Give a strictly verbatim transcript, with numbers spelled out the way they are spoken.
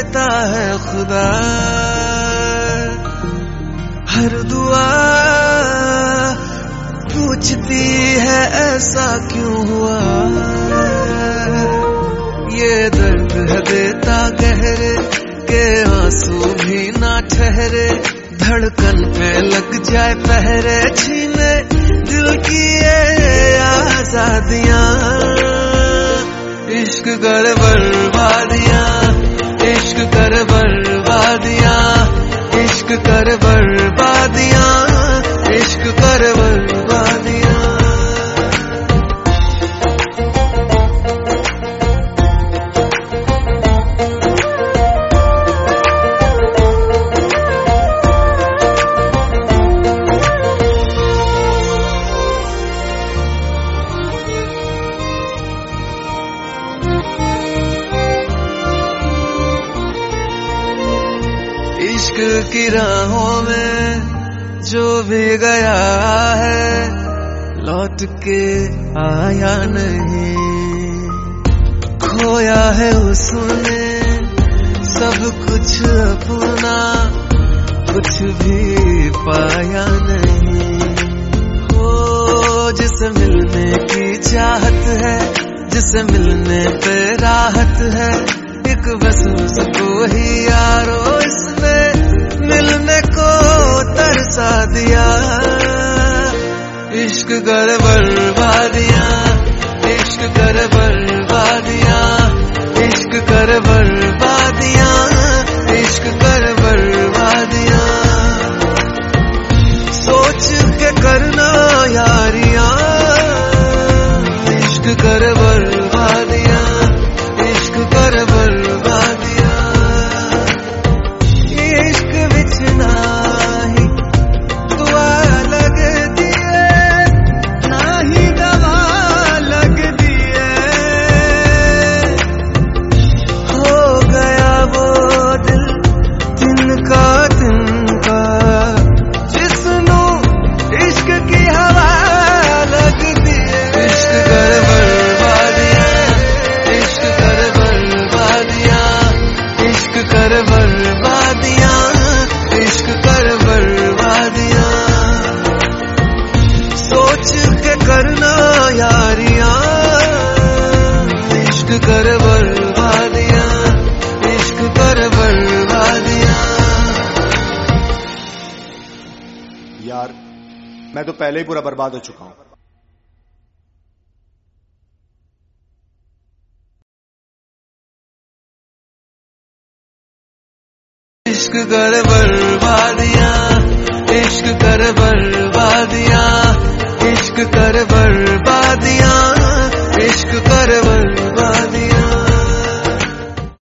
देता है खुदा। हर दुआ पूछती है ऐसा क्यों हुआ। ये दर्द है देता गहरे के आंसू भी ना ठहरे। धड़कन पे लग जाए पहरे, छीने दिल की ये आजादियां। इश्क कर बर्बादियां, इश्क कर बर्बादियां, इश्क कर बर्बादियां, इश्क कर बर्बादियां। इश्क की राहों में जो भी गया है लौट के आया नहीं। खोया है उसने सब कुछ अपना, कुछ भी पाया नहीं। हो जिसे मिलने की चाहत है, जिसे मिलने पे राहत है, एक बस उसको ही यारो इसने मिलने को तरसा दिया। इश्क कर बर्बादियां, इश्क कर बर्बादियां, इश्क कर बर्बादियां, इश्क कर बर्बादियां। सोच के करना यारियां, इश्क कर बर्बादियां, इश्क कर बर्बादियां। इश्क विच नाही दुआ लगदी है, नाही दवा लगदी है। हो गया वो दिल तिनका तिनका, जिसनू इश्क की हवा लगदी है। इश्क कर बर्बादियां, इश्क कर बर्बादियां, इश्क कर बर्बादियां, इश्क कर बर्बादियां। सोच के करना यारियां, इश्क कर बर्बादियां, इश्क कर बर्बादियां। यार मैं तो पहले ही पूरा बर्बाद हो चुका हूं। इश्क कर बर्बादियां, इश्क कर बर्बादियां, इश्क कर बर्बादियां, इश्क